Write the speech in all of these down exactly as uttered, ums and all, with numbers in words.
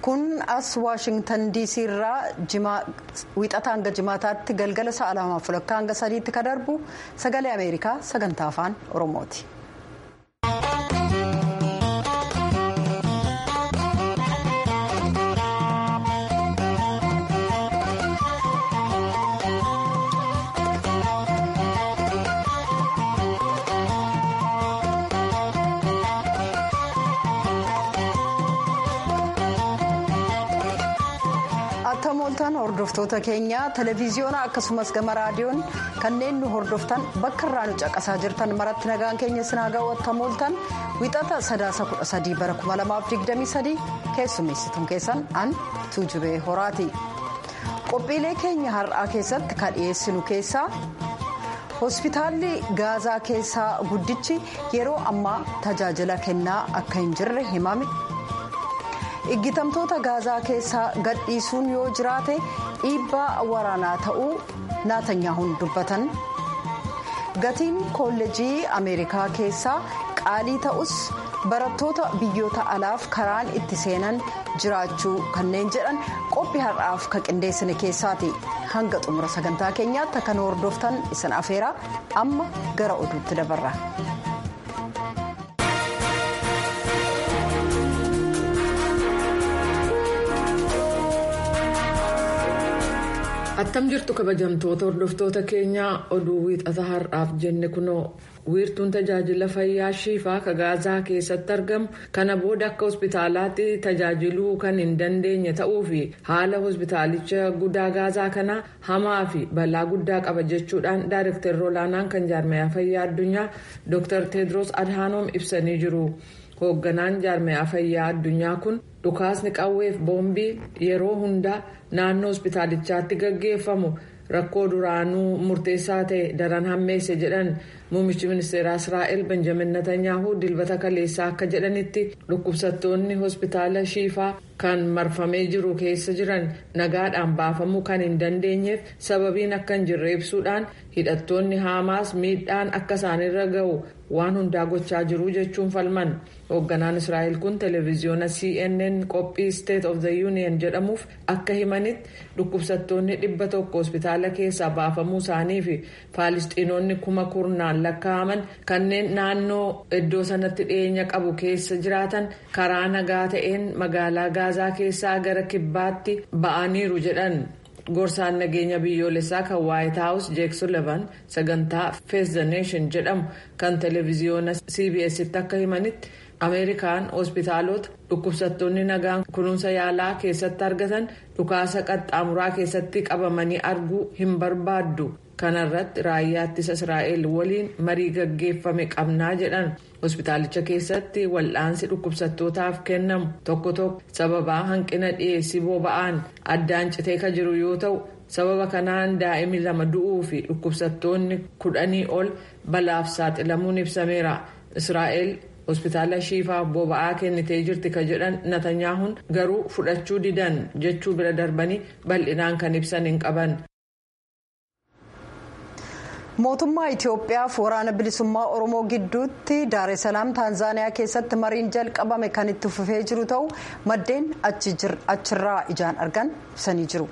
kun as Washington D C irraa wiixata hanga jimaataatti galgala sa'a lamaaf walakkaa hanga sadiitti ka darbu sagalee Ameerikaa sagantaa afaan Oromooti. Hordoftoota keenya televiziyoona akkasumas gama raadiyoon kanneen nu hordoftan bakka irraa nu caqasaa jirtan maratti nagaan keenya sinaa gaawwattamooltan wiixata sadaasa kudha sadii bara kuma lamaaf digdamii sadii keessummeessituun keessan an Tuujubee Horaati. Qophiilee keenya har'aa keessatti kan dhiyeessinu keessaa hospitaalli Gaazaa keessaa guddichi yeroo ammaa tajaajila kennaa akka hin jirre himame. Iggitamtoota Gaazaa keessaa gadhiisuun yoo jiraate dhiibbaa waraanaa ta'uu Naatanyaahuun dubbatan. Gatiin kolleejii Ameerikaa keessaa qaalii ta'us barattoota biyyoota alaaf karaan itti seenan jiraachuu kanneen jedhan qophii har'aaf ka qindeessine keessaati. Hanga xumura sagantaa keenyaatti akka nu hordoftan isin afeeraa amma gara oduutti dabarra. Attam jirtu kabajamtoota hordoftoota keenyaa oduu wiixata har'aaf jenne kunoo wiirtuun tajaajila fayyaa Shifaa ka Gaazaa keessatti argamu kana booda akka hospitaalaatti tajaajiluu kan hin dandeenye ta'uu fi haala hospitaalicha guddaa Gaazaa kanaa hamaa fi balaa guddaa qaba jechuudhaan daayirektarri olaanaan kan jaarmayaa fayyaa addunyaa Dr Tedros Adhanom ibsanii jiru. Hoogganaan jaarmayaa fayyaa addunyaa kun dhukaasni qawweef boombii yeroo hundaa naannoo hospitaalichaatti gaggeeffamu rakkoo duraanuu murteessaa ta'e daran hammeesse jedhan muummichi ministeeraa Israa'el Benjamin Netanyaahuu dilbata kaleessaa akka jedhanitti dhukkubsattoonni hospitaala Shifaa kan marfamee jiru keessa jiran nagaadhaan baafamuu kan hin dandeenyeef sababiin akka hin jirre ibsuudhaan hidhattoonni Haamaas miidhaan akka isaanirra ga'u waan hundaa gochaa jiru jechuun falman. Hoogganaan Israa'el kun televiziyoona C N N qophii State of the Union jedhamuuf akka himanitti dhukkubsattoonni dhibba tokko hospitaala keessaa baafamuu isaanii fi Faalistiinoonni kuma kurnaan lakkaa'aman kanneen naannoo iddoo sanatti dhiyeenya qabu keessa jiraatan karaa nagaa ta'een magaalaa Gaazaa keessaa gara kibbaatti ba'aniiru jedhan. Gorsaan nageenya biyyoolessaa kan White House Jake Sullivan sagantaa Face the Nation jedhamu kan televiziyoona C B S'tti akka himanitti Ameerikaan hospitaalota dhukkubsattoonni nagaan kunuunsa yaalaa keessatti argatan dhukaasa qaxxaamuraa keessatti qabamanii arguu hin barbaaddu. Kanarratti raayyaa ittisa Israa'el waliin marii gaggeeffame qabnaa jedhan. Hospitaalicha keessatti wal'aansi dhukkubsattootaaf kennamu tokko tokko sababaa hanqina dhiyeessii boba'aan addaan citee ka jiru yoo ta'u sababa kanaan daa'imni lama du'uu fi dhukkubsattoonni kudhanii ol balaaf saaxilamuun ibsameera. Israa'el hospitaala Shifaa boba'aa kennitee jirti ka jedhan Netanyaahuun garuu fudhachuu didan jechuu bira darbanii bal'inaan kan ibsan hin qaban. Mootummaa Itoophiyaa fi waraana bilisummaa Oromoo gidduutti Daar es Salaam Taanzaaniyaa keessatti mariin jalqabame kan itti fufee jiru ta'uu maddeen achirraa ijaan argan ibsanii jiru.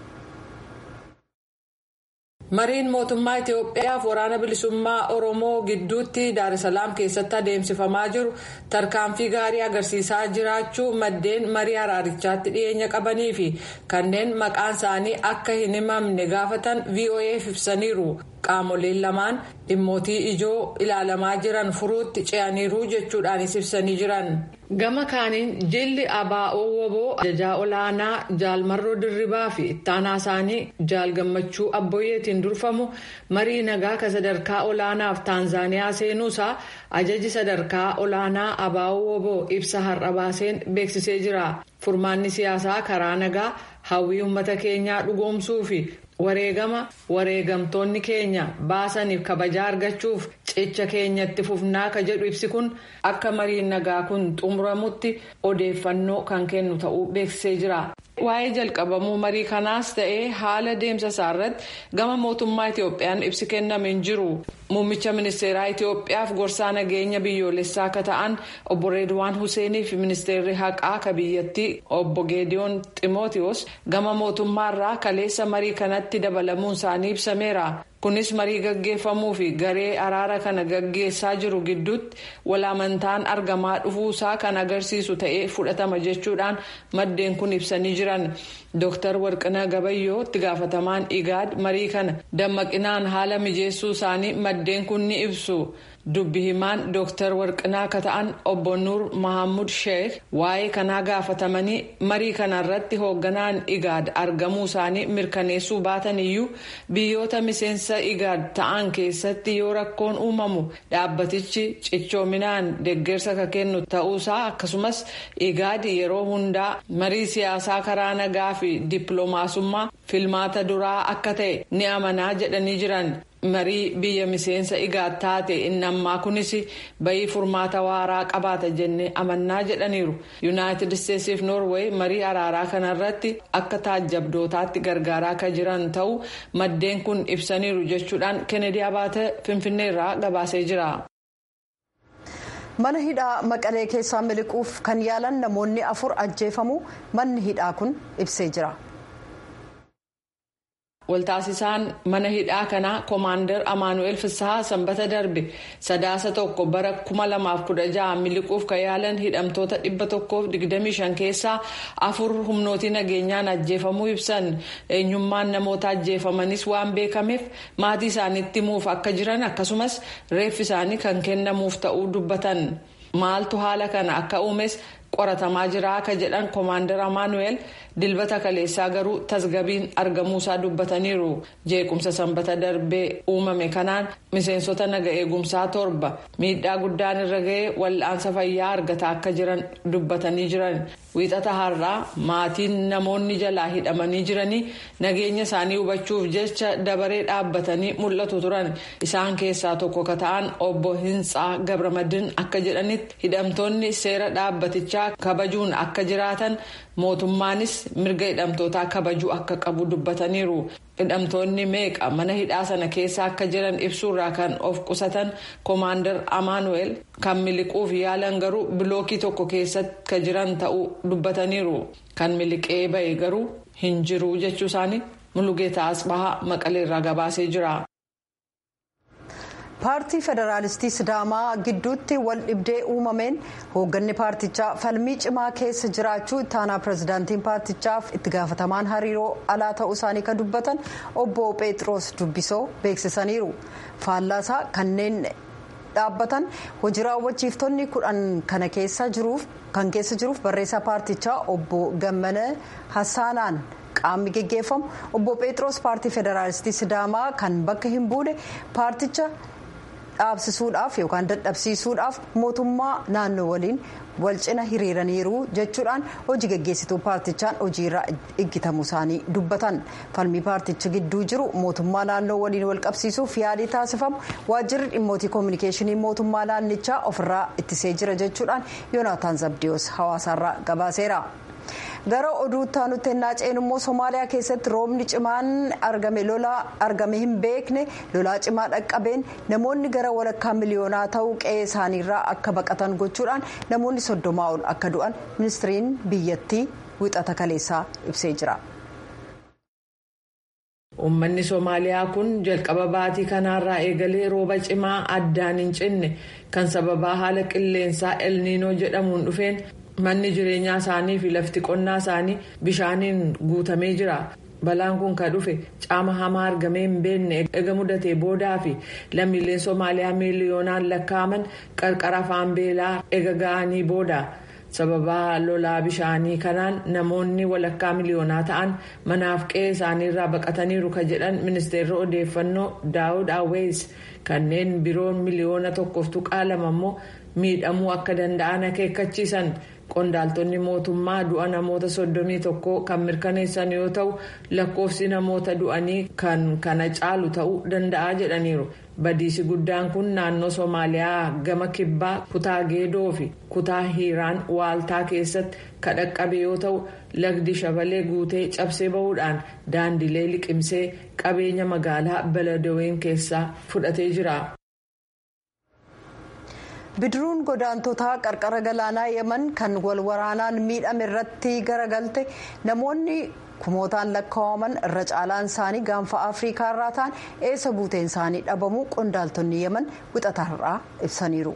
Mariin mootummaa Itoophiyaa fi waraana bilisummaa Oromoo gidduutti Daar es Salaam keessatti adeemsifamaa jiru tarkaanfii gaarii agarsiisaa jiraachuu maddeen marii araarichaatti dhiyeenya qabanii fi kanneen maqaan isaanii akka hin himamne gaafatan V O A'f ibsaniiru. Qaamoleen lamaan dhimmootii ijoo ilaalamaa jiran furuutti ce'aniiru jechuudhaanis ibsanii jiran. Gama kaaniin jilli Abaa'oo Woboo ajajaa olaanaa Jaalmarroo Dirribaa fi ittaanaa isaanii Jaal Gammachuu Abboyyeetiin durfamu marii nagaa ka sadarkaa olaanaaf Taanzaaniyaa seenuusaa ajaji sadarkaa olaanaa Abaa'oo Woboo ibsa har'a baaseen beeksisee jira. Furmaanni siyaasaa karaa nagaa hawwii uummata keenyaa dhugoomsuu fi wareegama wareegamtoonni keenya baasaniif kabajaa argachuuf cicha keenyatti fufnaa ka jedhu ibsi kun akka mariin nagaa kun xumuramutti odeeffannoo kan kennu ta'uu beeksisee jira. Waa'ee jalqabamuu marii kanaas ta'ee haala deemsa isaarratti gama mootummaa Itoophiyaan ibsi kenname hin jiru. Muummicha ministeeraa Itoophiyaaf gorsaa nageenya biyyoolessaa akka ta'an obbo Reedwaan Huseenii fi ministeerri haqaa ka biyyattii obbo Geediyoon Ximootiyoos gama mootummaarraa kaleessa marii kanatti dabalamuun isaanii ibsameera. Kunis marii gaggeeffamuu fi garee araara kana gaggeessaa jiru gidduutti walaamantaan argamaa dhufuusaa kan agarsiisu ta'ee fudhatama jechuudhaan maddeen kun ibsanii jiran. Dooktar Warqinaa Gabayyoo itti gaafatamaan Igaad marii kana dammaqinaan haala mijeessuu isaanii maddeen kun ni ibsu. Dubbi himaan Dooktar Warqinaa akka ta'an obbo Nuur Mahammud Sheekh waa'ee kanaa gaafatamanii marii kanarratti hoogganaan Igaad argamuu isaanii mirkaneessuu baatan iyyuu biyyoota miseensa Igaad ta'an keessatti yoo rakkoon uumamu dhaabbatichi cichoominaan deeggarsa ka kennu ta'uusaa akkasumas Igaad yeroo hundaa marii siyaasaa karaa nagaa fi dippiloomaasummaa filmaata duraa akka ta'e ni amanaa jedhanii jiran. Marii biyya miseensa Igaad taate inni ammaa kunis bayii furmaata waaraa qabaata jennee amannaa jedhaniiru. Yuunaayitid Isteetsiif Noorweey marii araaraa kanarratti akka taajjabdootaatti gargaaraa akka jiran ta'uu maddeen kun ibsaniiru jechuudhaan Kennedy Abaate Finfinneerraa gabaasee jira. Mana hidhaa Maqalee keessaa miliquuf kan yaalan namoonni afur ajjeefamu manni hidhaa kun ibsee jira. Waltaasisaan mana hidhaa kanaa Koomaandar Amaanu'eel Fissahaa sanbata darbe sadaasa tokko bara kuma lamaaf kudha jaha miliquuf kan yaalan hidhamtoota dhibba tokkoof digdamii shan keessaa afur humnootii nageenyaan ajjeefamuu ibsan. Eenyummaan namoota ajjeefamanis waan beekameef maatii isaaniitti himuuf akka jiran akkasumas reeffi isaanii kan kennamuuf ta'uu dubbatan. Maaltu haala kana akka uumes qoratamaa jira akka jedhan Koomaandar Amaanu'eel dilbata kaleessaa garuu tasgabiin argamuusaa dubbataniiru. Jeequmsa sanbata darbee uumame kanaan miseensota naga eegumsaa torba miidhaa guddaan irra ga'ee wal'aansa fayyaa argataa akka jiran dubbatanii jiran. Wiixata har'aa maatiin namoonni jalaa hidhamanii jiranii nageenya isaanii hubachuuf jecha dabaree dhaabbatanii mul'atu turan. Isaan keessaa tokko ka ta'an obbo Hintsaa Gabramadin akka jedhanitti hidhamtoonni seera dhaabbatichaa kabajuun akka jiraatan mootummaanis mirga hidhamtootaa kabajuu akka qabu dubbataniiru. Hidhamtoonni meeqa mana hidhaa sana keessa akka jiran ibsuurraa kan of qusatan Koomaandar Amaanu'eel kan miliquuf yaalan garuu bilookii tokko keessatti ka jiran ta'uu dubbataniiru. Kan miliqee ba'e garuu hin jiru jechuu isaanii Mulugeetaa Asbahaa Maqaleerraa gabaasee jira. Paartii Federaalistii Sidaamaa gidduutti wal dhibdee uumameen hoogganni paartichaa falmii cimaa keessa jiraachuu itti aanaa pirezidaantiin paartichaaf itti gaafatamaan hariiroo alaa ta'uu isaanii kan dubbatan obbo Pheexiroos Dubbisoo beeksisaniiru. Faallaasaa kanneen dhaabbatan hojii raawwachiiftonni kudhan kana keessa jiruuf kan keessa jiruuf barreessaa paartichaa obbo Gammana Hassaanaan qaamni geggeeffamu obbo Pheexiroos paartii Federaalistii Sidaamaa kan bakka hin buune paarticha dhaabsisuudhaaf yookaan dadhabsiisuudhaaf mootummaa naannoo waliin wal cina hiriiraniiru jechuudhaan hojii gaggeessituu paartichaan hojiirraa eeggatamuu isaanii dubbatan. Falmii paarticha gidduu jiru mootummaa naannoo waliin wal qabsiisuuf yaalii taasifamu waajjirri dhimmootii koominikeeshinii mootummaa naannichaa ofirraa ittisee jira jechuudhaan Yoonaataan Zabdiyoos hawaasaarraa gabaaseera. Gara oduutti aanutti ennaa ceenu immoo Somaaliyaa keessatti roobni cimaan argame lolaa argame hin beekne lolaa cimaa dhaqqabeen namoonni gara walakkaa miliyoonaa ta'uu qe'ee isaaniirraa akka baqatan gochuudhaan namoonni soddomaa ol akka du'an ministiriin biyyattii wixata kaleessaa ibsee jira. Uummanni Somaaliyaa kun jalqaba baatii kanaarraa eegalee rooba cimaa addaan hin cinne kan sababaa haala qilleensaa elniinoo jedhamuun dhufeen manni jireenyaa isaanii fi lafti qonnaa isaanii bishaaniin guutamee jira. Balaan kun kan dhufe caama hamaa argamee hin beekne ega mudatee boodaa fi lammiileen Somaaliyaa miiliyoonaan lakkaa'aman qarqara afaan beelaa ega ga'anii booda. Sababaa lolaa bishaanii kanaan namoonni walakkaa miliyoonaa ta'an manaaf qe'ee isaaniirraa baqataniiru kan jedhan ministeerri odeeffannoo Daawud Awees kanneen biroon miliyoona tokkoof tuqaa lama immoo miidhamuu akka danda'an akeekkachiisan. Qondaaltonni mootummaa du'a namoota soddomii tokkoo kan mirkaneessan yoo ta'u lakkoofsi namoota du'anii kan kana caalu ta'uu danda'a jedhaniiru. Badiisi guddaan kun naannoo Somaaliyaa gama kibbaa kutaa Geedoo fi kutaa Hiiraan waaltaa keessatti kan dhaqqabe yoo ta'u lagdi shabalee guutee cabsee bahuudhaan daandilee liqimsee qabeenya magaalaa Beledoween keessaa fudhatee jira. Bidiruun godaantotaa qarqara galaanaa Yemen kan wal waraanaan miidhame irratti garagalte namoonni kumootaan lakkaa'aman irra caalaan isaanii gaanfa Afrikaa irraa ta'an eessa buuteen isaanii dhabamuu qondaaltonni Yemen wixatarraa ibsaniiru.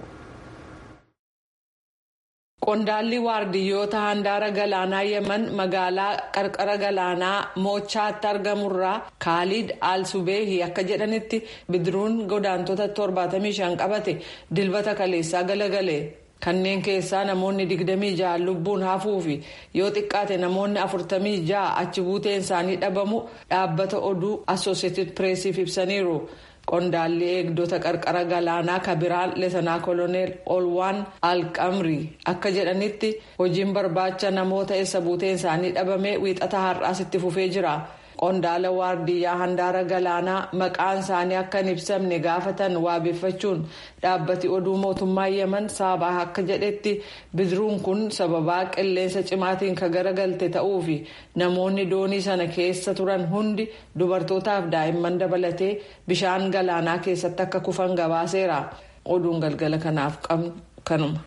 Qondaalli waardiyyoota handaara galaanaa Yemen magaalaa qarqara galaanaa Moochaatti argamurraa Khalid Al-Subehi akka jedhanitti bidiruun godaantota torbaatamii shan qabate dilbata kaleessaa galagale. Kanneen keessaa namoonni digdamii ja'a lubbuun hafuu fi yoo xiqqaate namoonni afurtamii ja'a achi buuteen isaanii dhabamu dhaabbata oduu Associated Pressiif ibsaniiru. Qondaalli eegdota qarqara galaanaa kabiraan Leetanaa Koloneel Olwaan Alqamrii akka jedhanitti hojiin barbaacha namoota eessa buuteen isaanii dhabame wiixata har'aas itti fufee jira. Qondaala waardiyyaa handaara galaanaa maqaan isaanii akka hin ibsamne gaafatan waabeffachuun dhaabbati oduu mootummaa Yemen Saabaa akka jedhetti bidiruun kun sababaa qilleensa cimaatiin kan garagalte ta'uu fi namoonni doonii sana keessa turan hundi dubartootaaf daa'imman dabalatee bishaan galaanaa keessatti akka kufan gabaaseera. Oduun galgala kanaaf qabnu kanuma.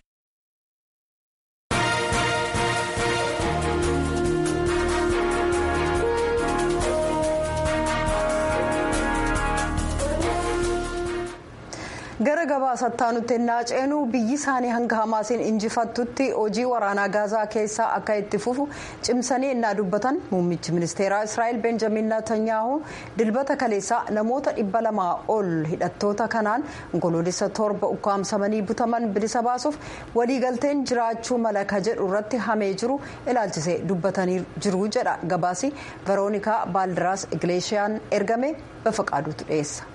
gara gabaasattaa nutti naaceenu biyyi isaanii hanga hamaasiin injifattutti hojii waraanaa gaazaa keessaa akka itti fufu cimsanii innaa dubbatan muummichi ministeeraa Israa'el Benjamin Netanyahu dilbata kaleessaa namoota dhibba lamaa ol hidhattoota kanaan onkoloolessa torba ukkaamsamanii butaman bilisa baasuuf waliigalteen jiraachuu mala ka jedhu irratti hamee jiru ilaalchisee dubbatanii jiru jedha gabaasi Veroonikaa Baaldiraas Igleeshiyaan ergame bafaqaaduutu dhiyeessa.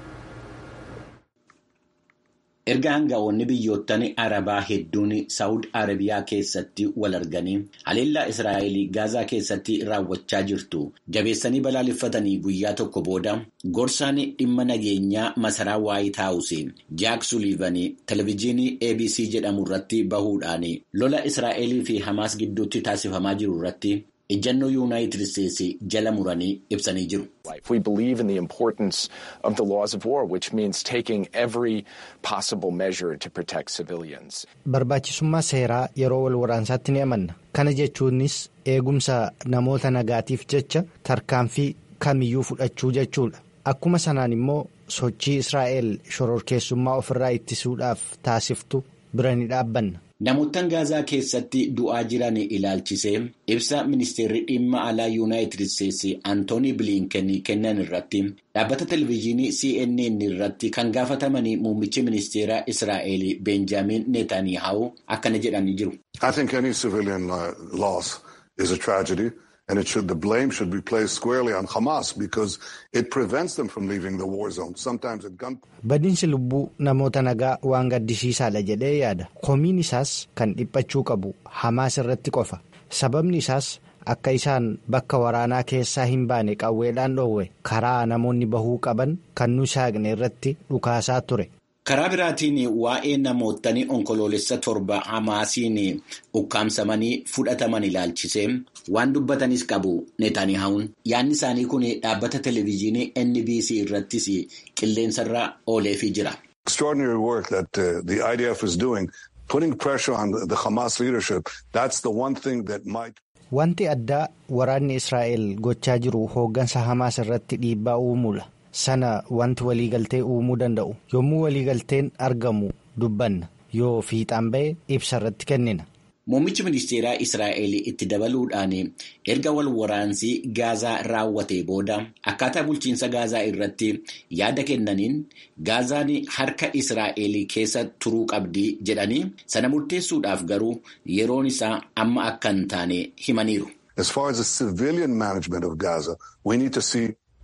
Erga hangafoonni biyyoottan Arabaa hedduun Saawud Arabiyaa keessatti wal arganii haleellaa Israa'el Gaazaa keessatti raawwachaa jirtu jabeessanii balaaleffatanii guyyaa tokko booda gorsaan dhimma nageenyaa masaraa Waayit Haawus Jaak Suliivan televezyiinii A B C jedhamu irratti bahuudhaan lola Israa'el fi Hamaas gidduutti taasifamaa jiru irratti ejjennoo United States jala muranii ibsanii jiru. We believe in the importance of the laws of war, which means taking every possible measure to protect civilians. Barbaachisummaa seeraa yeroo wal waraansaatti ni amanna. Kana jechuunis eegumsa namoota nagaatiif jecha tarkaanfii kamiyyuu fudhachuu jechuudha. Akkuma sanaan immoo sochii Israa'el shororkeessummaa ofirraa ittisuudhaaf taasiftu bira ni dhaabbanna. Namoota Gaazaa keessatti du'aa jiran ilaalchisee ibsa ministeerri dhimma alaa United States Anthony Blinken kennan irratti dhaabbata televezyiinii C N N irratti kan gaafatamanii muummichi ministeeraa Israa'el Benjamin Netanyahu akkana jedhanii jiru. I think any civilian uh, loss is a tragedy. And it should, the blame should be placed squarely on Hamas because it prevents them from leaving the war zone. Sometimes at gun. Badiinsi lubbuu namoota nagaa waan gaddisiisaadha jedhee yaada. Komiin isaas kan dhiphachuu qabu Hamaas irratti qofa. Sababni isaas akka isaan bakka waraanaa keessaa hin baane qawweedhaan dhoowwe karaa namoonni bahuu qaban kan nu saaqne irratti dhukaasaa ture. Karaa biraatiin waa'ee namootni onkoloolessa torba Hamaasiin ukkaamsamanii fudhataman ilaalchisee waan dubbatanis qabu Netanyahuun yaadni isaanii kun dhaabbata televezyiinii N B C irrattis qilleensarra ooleefii jira. Extraordinary work that uh, the I D F is doing, putting pressure on the, the Hamas leadership, that's the one thing that might. Wanti addaa waraanni Israa'el gochaa jiru hooggansa Hamaas irratti dhiibbaa uumuudha. Sana wanti waliigaltee uumuu danda'u yommuu waliigalteen argamu dubbanna yoo fiixaan ba'e ibsa irratti kennina. Muummichi ministeeraa Israa'el itti dabaluudhaan erga wal waraansii Gaazaa raawwatee booda akkaataa bulchiinsa Gaazaa irratti yaada kennaniin Gaazaan harka Israa'el keessa turuu qabdi jedhanii sana murteessuudhaaf garuu yeroon isaa amma akka hin taane himaniiru. As far as the civilian management of Gaza, we need to see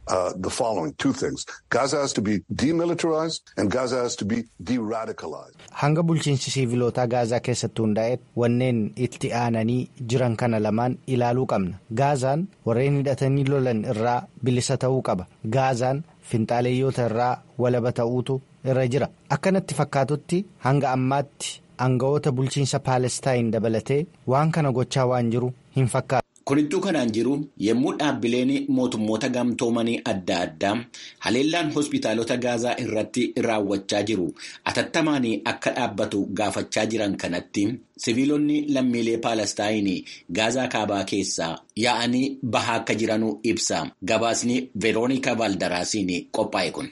uh, the following two things. Gaza has to be demilitarized and Gaza has to be de-radicalized. Hanga bulchiinsi siivilootaa Gaazaa keessatti hundaa'e wanneen itti aananii jiran kana lamaan ilaaluu qabna. Gaazaan warreen hidhatanii lolan irraa bilisa ta'uu qaba. Gaazaan finxaaleeyyoota irraa walaba ta'uutu irra jira. Akkanatti fakkaatutti hanga ammaatti aangawoota bulchiinsa Paalestaayin dabalatee waan kana gochaa waan jiru hin fakkaatu. Kunittuu kanaan jiru yommuu dhaabbileen mootummoota gamtoomanii adda addaa haleellaan hospitaalota Gaazaa irratti raawwachaa jiru atattamaan akka dhaabbatu gaafachaa jiran kanatti siviilonni lammiilee Paalestaayinii Gaazaa kaabaa keessaa yaa'anii bahaa akka jiranuu ibsa. Gabaasni Veeroonika Vaaldaraasiin qophaa'e kun.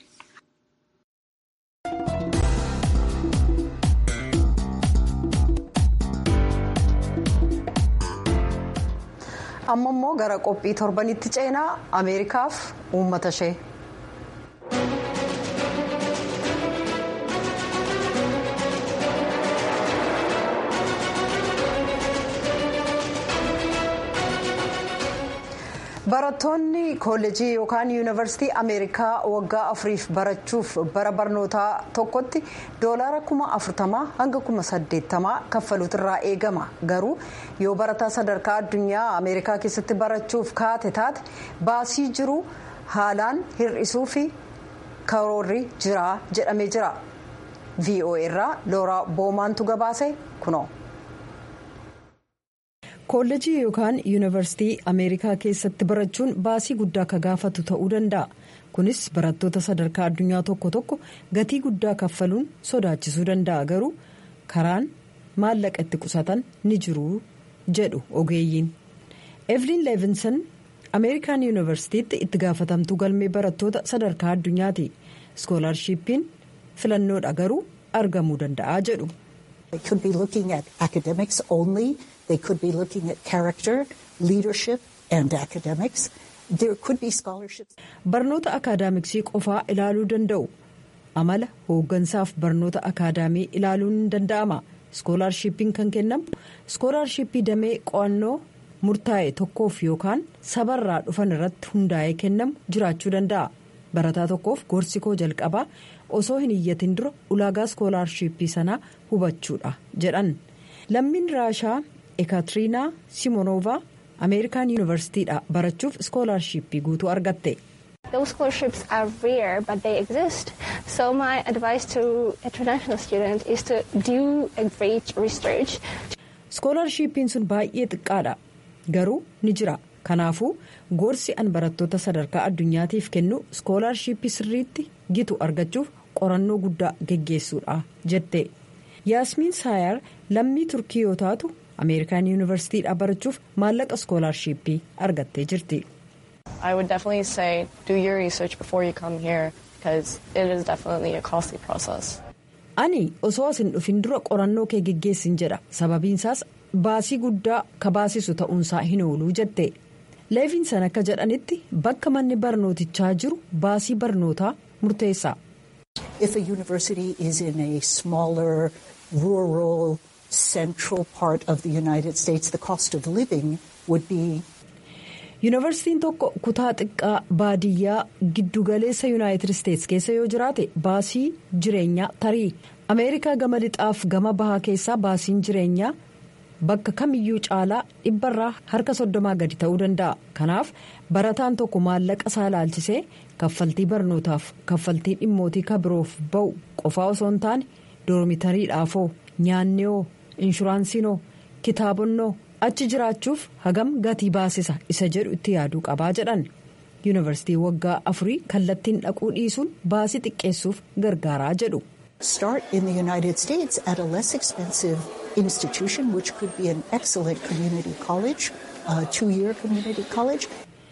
amma immoo gara qophii torbanitti ceenaa Ameerikaaf uummata ishee. Barattoonni koollejii yookaan yuunivarsiitii Ameerikaa waggaa afuriif barachuuf bara barnootaa tokkotti doolaara kuma afurtamaa hanga kuma saddeettamaa kaffaluutu irraa eegama. Garuu yoo barataa sadarkaa addunyaa Ameerikaa keessatti barachuuf kaate taate baasii jiru haalaan hir'isuu fi karoorri jira jedhamee jira. V O A irraa Looraa Boomaantu gabaase kunoo. Koollejii yookaan yuunivarsiitii Ameerikaa keessatti barachuun baasii guddaa akka gaafatu ta'uu danda'a. Kunis barattoota sadarkaa addunyaa tokko tokko gatii guddaa kaffaluun sodaachisuu danda'a. Garuu karaan maallaqa itti qusatan ni jiru jedhu ogeeyyiin. Evelyn Levinson Ameerikaan yuunivarsiitiitti itti gaafatamtuu galmee barattoota sadarkaa addunyaati. Iskoolaarshiippiin filannoodha garuu argamuu danda'a jedhu. They could be looking at academics only. They could be looking at character, leadership, and academics. There could be scholarships. Barnoota akaadaamiksii qofaa ilaaluu danda'u. Amala hooggansaaf barnoota akaadaamii ilaaluun ni danda'ama. Iskoolaarshiippiin kan kennamu iskoolaarshiippii damee qo'annoo murtaa'e tokkoof yookaan sabarraa dhufan irratti hundaa'ee kennamu jiraachuu danda'a. Barataa tokkoof gorsi koo jalqabaa osoo hin iyyatin dura ulaagaa iskoolaarshiippii sanaa hubachuudha jedhan. Lammiin Raashaa Ekaatiriinaa Simonoovaa Ameerikaan yuunivarsiitiidha barachuuf iskoolaarshiippii guutuu argatte. Those scholarships are rare, but they exist. So my advice to international students is to do a great research. Iskoolaarshiippiin sun baay'ee xiqqaadha. Garuu ni jira. Kanaafuu gorsi an barattoota sadarkaa addunyaatiif kennu iskoolaarshiippii sirriitti gitu argachuuf qorannoo guddaa geggeessuudha jette. Yaasmiin Saayar lammii Turkii yoo taatu Ameerikaan yuunivarsiitiidha barachuuf maallaqa iskoolaarshiippii argattee jirti. I would definitely say do your research before you come here because it is definitely a costly process. Ani osoo asin dhufin dura qorannoo kee geggeessin jedha. Sababiinsaas baasii guddaa ka baasisu ta'uunsaa hin ooluu jette. Leevinsan akka jedhanitti bakka manni barnootichaa jiru baasii barnootaa murteessa. If a university is in a smaller, rural, central part of the United States, the cost of living would be. Yuunivarsiitiin tokko kutaa xiqqaa baadiyyaa giddugaleessa Yuunaayitid Isteets keessa yoo jiraate baasii jireenyaa tarii. Ameerikaa gama lixaaf gama bahaa keessaa baasiin jireenyaa bakka kamiyyuu caalaa dhibbarraa harka soddomaa gadi ta'uu danda'a. Kanaaf barataan tokko maallaqa isaa ilaalchisee kaffaltii barnootaaf kaffaltii dhimmootii kabiroof ba'u qofaa osoo hin taane doormitariidhaafoo nyaannoo inshuraansiinoo kitaabonnoo achi jiraachuuf hagam gatii baasisa isa jedhu itti yaaduu qabaa jedhan. Yuunivarsiitii waggaa afurii kallattiin dhaquu dhiisuun baasii xiqqeessuuf gargaaraa jedhu. Start in the United States at a less expensive institution, which could be an excellent community college, a two-year community college.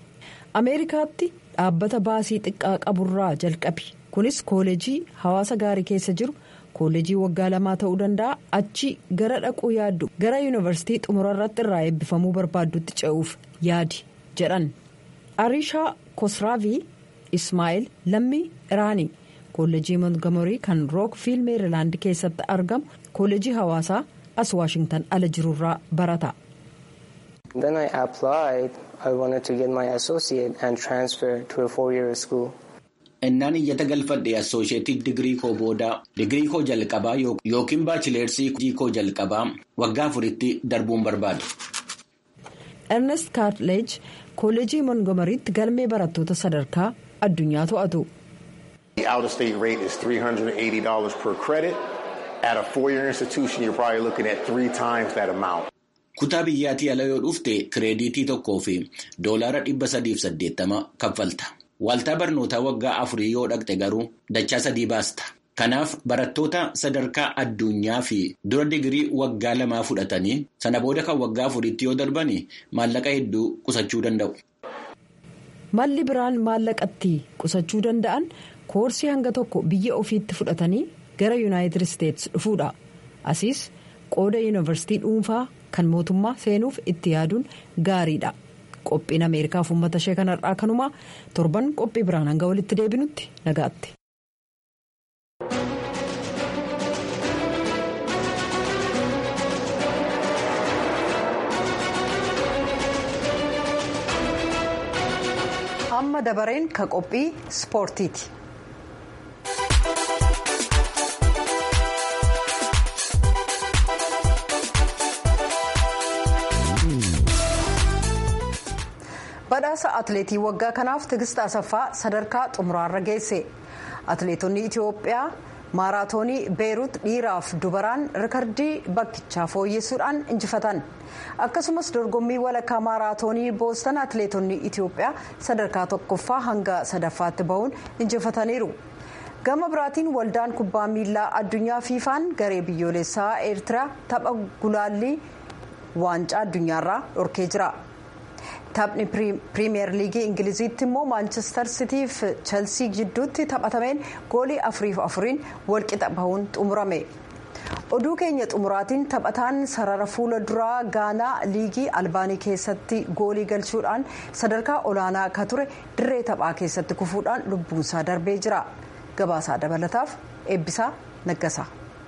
Ameerikaatti dhaabbata baasii xiqqaa qaburraa jalqabi. Kunis kooleejii hawaasa gaarii keessa jiru kooleejii waggaa lamaa ta'uu danda'a. Achi gara dhaquu yaaddu gara yuunivarsiitii xumurarratti irraa eebbifamuu barbaaddutti ce'uuf yaadi jedhan. Arishaa Kosraavii Ismaa'eel lammii Iraanii. Koollejii Montgomery kan Rookfiil Meerilaand keessatti argamu koollejii hawaasaa as Waashingtan ala jirurraa barata. Then I applied. I wanted to get my associate and transfer to a four-year school. Innaan iyyata galfadhe associated degree koo booda degree koo jalqabaa yookiin baachileersii koo jalqabaa waggaa afuritti darbuun barbaade. Ernest Cartledge kooleejii Montgomerytti galmee barattoota sadarkaa addunyaa to'atu. The out-of-state rate is three hundred eighty dollars per credit. At a four-year institution, you're probably looking at three times that amount. Kutaa biyyaatii ala yoo dhufte kireeditii tokkoo fi doolaara dhibba sadiif saddeettama kaffalta. Waaltaa barnootaa waggaa afurii yoo dhaqxe garuu dachaa sadii baasta. Kanaaf barattoota sadarkaa addunyaa fi dura digirii waggaa lamaa fudhatanii sana booda kan waggaa afuriitti yoo darbani maallaqa hedduu qusachuu danda'u. Malli biraan maallaqatti qusachuu danda'an koorsii hanga tokko biyya ofiitti fudhatanii gara Yuunaayitid Isteets dhufuudha. Asiis qooda yuunivarsiitii dhuunfaa kan mootummaa seenuuf itti yaaduun gaariidha. Qophiin Ameerikaaf uummata ishee kanarraa kanumaa torban qophii biraan hanga walitti deebinutti nagaatti. Amma dabareen ka qophii ispoortiiti. Badhaasa atileetii waggaa kanaaf Tigist Asaffaa sadarkaa xumuraarra geesse. Atileetonni Itoophiyaa maaraatoonii Beerut dhiiraaf dubaraan rikardii bakkichaa fooyyessuudhaan injifatan. Akkasumas dorgommii walakkaa maaraatoonii Boostan atileetonni Itoophiyaa sadarkaa tokkoffaa hanga sadaffaatti bahuun injifataniiru. Gama biraatiin waldaan kubbaa miilaa addunyaa fiifaan garee biyyoolessaa Eertiraa tapha gulaallii waancaa addunyaarraa dhorkee jira. Taphni piriimiyer liigii Ingiliziitti immoo Maanchestar Sitii fi Cheelsii jidduutti taphatameen goolii afuriif afuriin walqixa bahuun xumurame. Oduu keenya xumuraatiin taphataan sarara fuula duraa Gaanaa liigii Albaanii keessatti goolii galchuudhaan sadarkaa olaanaa akka ture dirree taphaa keessatti kufuudhaan lubbuunsaa darbee jira. Gabaasaa dabalataaf Eebbisaa Naggasaa.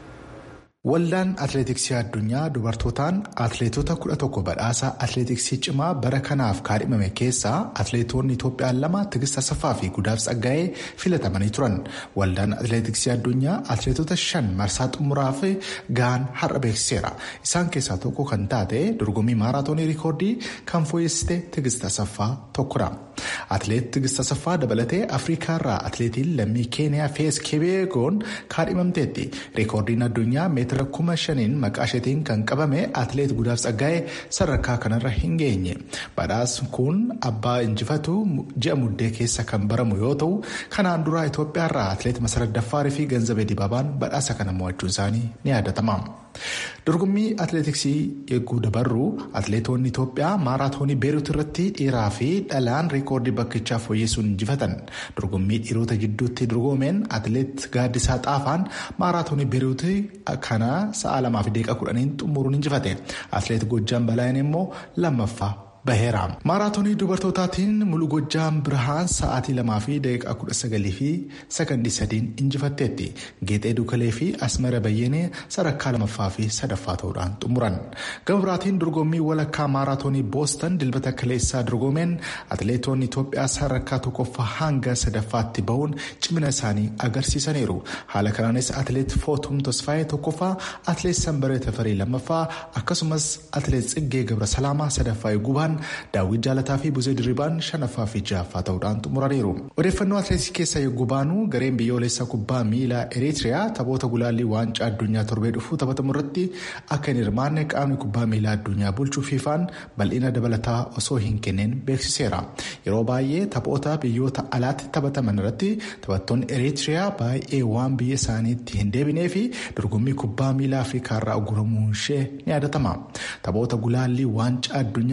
Waldaan atileetiksii addunyaa dubartootaan atileetota kudha tokko badhaasa atileetiksii cimaa bara kanaaf kaadhimame keessaa atileetonni Itoophiyaa lama Tigist Asaffaa fi Gudaaf Tsaggaa'ee filatamanii turan. Waldaan atileetiksii addunyaa atileetota shan marsaa xumuraaf gahan har'a beeksiseera. Isaan keessaa tokko kan taate dorgommii maaraatoonii rikoordii kan fooyyessite Tigist Asaffaa tokkodha. Atileet Tigist Asaffaa dabalatee Afriikaarraa atileetiin lammii Keeniyaa Fees Kebeegoon kaadhimamteetti. Rikoordiin addunyaa meetira kuma shaniin maqaa isheetiin kan qabame atileet Gudaaf Tsaggaa'ee sadarkaa kanarra hin geenye. Badhaasni kun abbaa injifatu ji'a muddee keessa kan baramu yoo ta'u kanaan dura Itoophiyaarraa atileet Masarat Daffaarii fi Ganzabee Dibaabaan badhaasa kana mo'achuun isaanii ni yaadatama. Dorgommii atileetiksii eeguu dabarru atileetonni Itoophiyaa maaraatoonii Beerut irratti dhiiraa fi dhalaan rikoordii bakkichaa fooyyessuun injifatan. Dorgommii dhiirota gidduutti dorgomeen atileet Gaaddisaa Xaafaan maaraatoonii Beerut kana sa'a lamaa fi daqiiqaa kudhaniin xumuruun injifate. Atileet Gojjaan Balaayeen immoo lammaffaa baheera. Maaraatoonii dubartootaatiin Mulu Gojjaan Birhaan sa'aatii lamaa fi daqiiqaa kudha sagalii fi sakandii sadiin injifatteetti. Geexee Dukalee fi Asmara Bayyenee sadarkaa lamaffaa fi sadaffaa ta'uudhaan xumuran. Gama biraatiin dorgommii walakkaa maaraatoonii Boostan dilbata kaleessaa dorgomeen atileetonni Itoophiyaa sadarkaa tokkoffaa hanga sadaffaatti bahuun cimina isaanii agarsiisaniiru. Haala kanaanis atileet Footum Tosfaayee tokkoffaa, atileet Sanbaree Tafarii lammaffaa akkasumas atileet Tsiggee Gabra Salaamaa sadaffaa eeguubaan Daawwit Jaalataa fi Buzee Dirribaan shanaffaa fi ja'affaa ta'uudhaan xumuraniiru. Odeeffannoo atileetiksii keessa yogguu baanu gareen biyyoolessaa kubbaa miilaa Eritiriyaa taphoota gulaallii waancaa addunyaa torbee dhufuu taphatamu irratti akka hin hirmaanne qaamni kubbaa miilaa addunyaa bulchuu fiifaan bal'ina dabalataa osoo hin kenneen beeksiseera. Yeroo baay'ee taphoota biyyoota alaatti taphataman irratti taphattoonni Eritiriyaa baay'ee waan biyya isaaniitti hin deebinee fi dorgommii kubbaa miilaa Afriikaarraa uguramuun ishee ni yaadatama. Taphoota gulaallii waancaa addunyaa ramaddii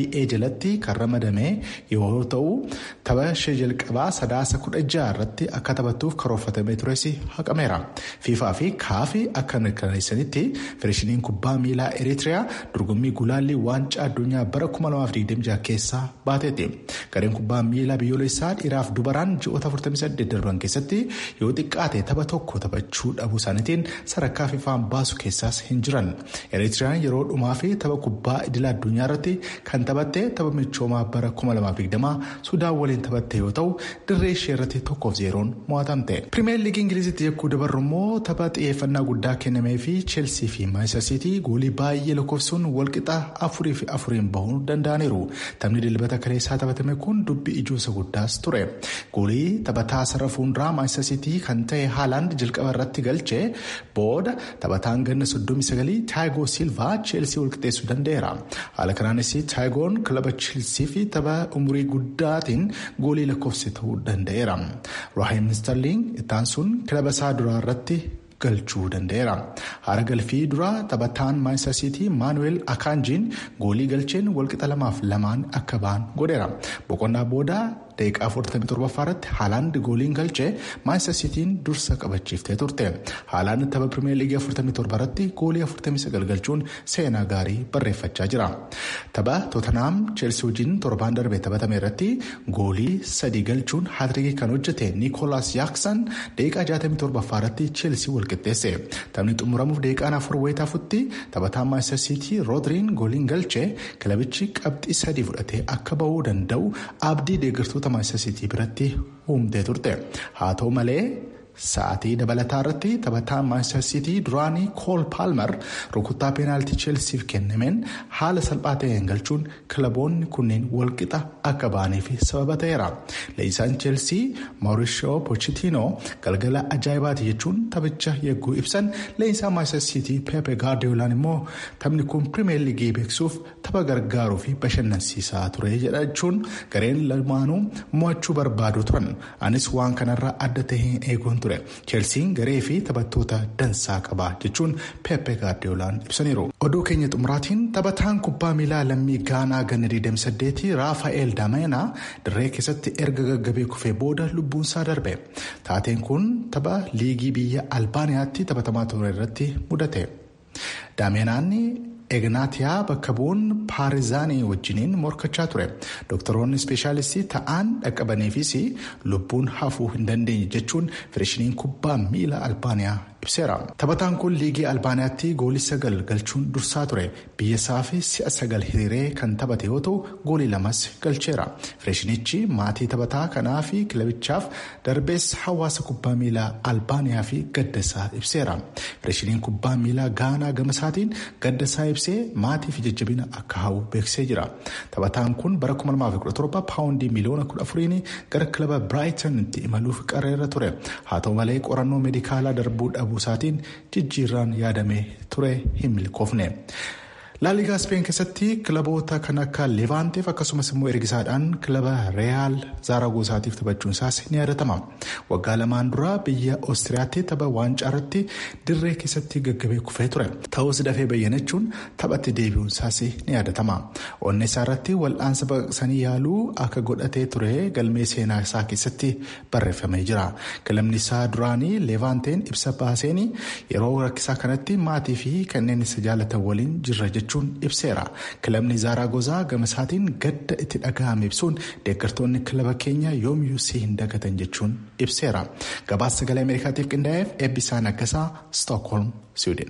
A jalatti kan ramadame yoo ta'u tapha ishee jalqabaa sadaasa kudha jaha irratti akka taphattuuf karoorfatamee tures haqameera. fiifaa fi kaafii akka mirkaneessanitti federeeshiniin kubbaa miilaa Eritiriyaa dorgommii gulaallii waancaa addunyaa bara kuma lamaaf digdamii jaha keessaa baateetti. Gareen kubbaa miilaa biyyoolessaa dhiiraaf dubaraan ji'oota afurtamii saddeet darban keessatti yoo xiqqaate tapha tokko taphachuu dhabuu isaaniitiin sadarkaa fiifaan baasu keessaas hin jiran. Eritiriyaan yeroo dhumaa fi tapha kubbaa idil addunyaa irratti kan taphatte tapha michoomaa bara kuma lamaaf digdamaa Sudaan waliin taphatte yoo ta'u dirree ishee irratti tokkoof zeeroon mo'atamte. Pirimeer liigii Ingilizitti jekkuu dabarru immoo tapha xiyyeeffannaa guddaa kennamee fi Cheelsii fi Maanchister Siitii goolii baay'ee lakkoofsuun walqixa afurii fi afuriin bahuu danda'aniiru. Taphni dilbata kaleessaa taphatame kun dubbii ijoosa guddaas ture. Goolii taphataa sarara fuulduraa Maanchister Siitii kan ta'e Haalaand jalqaba irratti galchee booda taphataan ganna soddomii sagalii Taayigoo Silvaa Cheelsii walqixeessuu danda'eera. Haala kanaanis Taayigoon kilaba Cheelsii fi tapha umurii guddaatiin goolii lakkoofse ta'uu danda'eera. Raheem Sterling ittaan sun kilaba isaa duraa irratti galchuu danda'eera. Haara galfii duraa taphataan Maanchister Siitii Maanuweel Akaanjiin goolii galcheen walqixa lamaaf lamaan akka ba'an godheera. Boqonnaa booda daqiiqaa afurtamii torbaffaa irratti Haalaand gooliin galchee Maanchister Siitiin dursa qabachiiftee turte. Haalaand tapha Pirimeer Liigii afurtamii torba irratti goolii afurtamii sagal galchuun seenaa gaarii barreeffachaa jira. Tapha Tootenaam Cheelsii wajjin torbaan darbee taphatame irratti goolii sadii galchuun haatirikii kan hojjete Niikoolaas Yaaksan daqiiqaa jaatamii torbaffaa irratti Cheelsii walqixxeesse. Taphni xumuramuuf daqiiqaan afur wayitaafutti taphataan Maanchister Siitii Roodriin gooliin galchee kilabichi qabxii sadii fudhatee akka bahuu danda'u abdii deeggartoota Maanchister Siitii biratti uumtee turte. Haa ta'u malee sa'aatii dabalataa irratti taphataan Maanchister Siitii duraanii Kool Paalmer rukuttaa peenaaltii Cheelsiif kennameen haala salphaa ta'een galchuun kilaboonni kunneen walqixa akka ba'aniif sababa ta'eera. Leenjisaan Cheelsii Mauricio Pochettino galgala ajaa'ibaati jechuun taphicha yegguu ibsan leenjisaan Maanchister Siitii Pepe Guardiolaan immoo taphni kun Pirimeer Liigii beeksuuf tapha gargaaruu fi bashannansiisaa ture jechuun gareen lamaanuu mo'achuu barbaadu turan. Anis waan kanarraa adda ta'een eeguun ture. Cheelsiin garee fi taphattoota dansaa qaba jechuun Pepe Guardiolaan ibsaniiru. Oduu keenya xumuraatiin taphataan kubbaa miilaa lammii Gaanaa ganna digdamii saddeetii Raafaa'eel Daameenaa dirree keessatti erga gaggabee kufee booda lubbuunsaa darbe. Taateen kun tapha liigii biyya Albaaniyaatti taphatamaa ture irratti mudate. Daameenaan Egnaatiyaa bakka bu'uun Paarizaanii wajjiniin morkachaa ture. Doktoroonni ispeeshaalistii ta'an dhaqqabaniifis lubbuun hafuu hin dandeenye jechuun federeeshiniin kubbaa miilaa Albaaniyaa ibseera. Taphataan kun liigii Albaaniyaatti goolii sagal galchuun dursaa ture. Biyya isaa fi si'a sagal hiriiree kan taphate yoo ta'u goolii lamas galcheera. Federeeshinichi maatii taphataa kanaa fi kilabichaaf darbees hawaasa kubbaa miilaa Albaaniyaa fi gaddasaa ibseera. Federeeshiniin kubbaa miilaa Gaanaa gama isaatiin gaddasaa ibsee maatii fi jajjabina akka hawwu beeksisee jira. Taphataan kun bara kuma lamaaf kudha torba paawundii miliyoona kudha afuriin gara kilaba Biraayitanitti imaluuf qarreera ture. Haa ta'u malee qorannoo meedikaalaa darbuu dhabuu isaatiin jijjiirraan yaadamee ture hin milkoofne. Laaligaa Speen keessatti kilaboota kan akka Levaanteef akkasumas immoo ergisaadhaan kilaba Reyaal Zaaragoosaatiif taphachuun isaas ni yaadatama. Waggaa lamaan dura biyya Oostiriyaatti tapha waancaa irratti dirree keessatti gaggabee kufee ture. Ta'us dafee bayyanachuun taphatti deebi'uun isaas ni yaadatama. Onnee isaa irratti wal'aansa baqaqsanii yaaluu akka godhatee ture galmee seenaa isaa keessatti barreeffamee jira. Kilabni isaa duraanii Levaanteen ibsa baaseen yeroo rakkisaa kanatti maatii fi kanneen isa jaalatan waliin jirra jechuudha. Ibseera. Kilabni Zaaragozaa gama isaatiin gadda itti dhaga'ame ibsuun deeggartoonni kilaba keenya yoomiyyuu si hin dagatan jechuun ibseera. Gabaasa sagalee Ameerikaatiif qindaa'eef Eebbisaa Naggasaa, Stookholm, Siwiidin.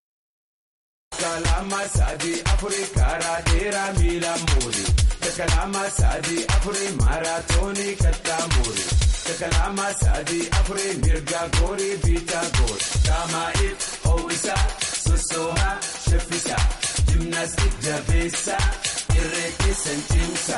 Gimnaastik jabeessa irree keessan cimsa.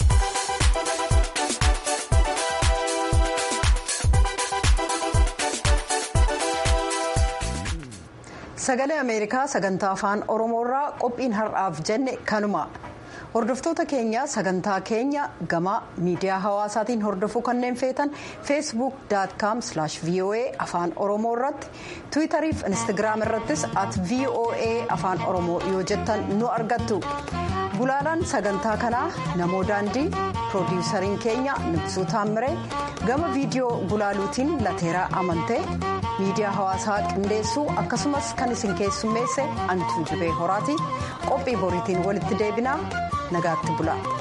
Sagalee Ameerikaa sagantaa afaan Oromoorraa qophiin har'aaf jenne kanuma. Hordoftoota keenya sagantaa keenya gama miidiyaa hawaasaatiin hordofuu kanneen feetan facebook dot com slash voa afaan oromoo irratti tiwiitarii fi instagiraam irrattis at voa afaan oromoo yoo jettan nu argattu. Gulaalaan sagantaa kanaa namoo daandii piroodiwusariin keenya Nibsuu Taamiree gama viidiyoo gulaaluutiin lateeraa amantee miidiyaa hawaasaa qindeessuu akkasumas kan isin keessummeesse Antuu Jibee Horaati qophii boriitiin walitti deebinaa nagaatti bulaa.